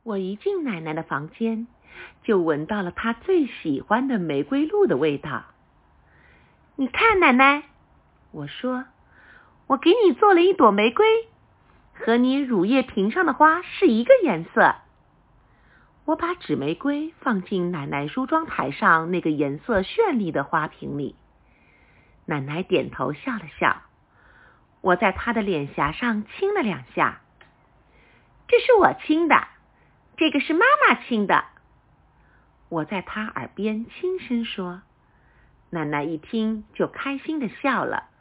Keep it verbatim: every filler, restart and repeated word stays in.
我一进奶奶的房间，就闻到了她最喜欢的玫瑰露的味道。你看，奶奶，我说，我给你做了一朵玫瑰，和你乳液瓶上的花是一个颜色。我把纸玫瑰放进奶奶梳妆台上那个颜色绚丽的花瓶里。奶奶点头笑了笑，我在她的脸颊上亲了两下。这是我亲的，这个是妈妈亲的。我在她耳边轻声说，奶奶一听就开心地笑了。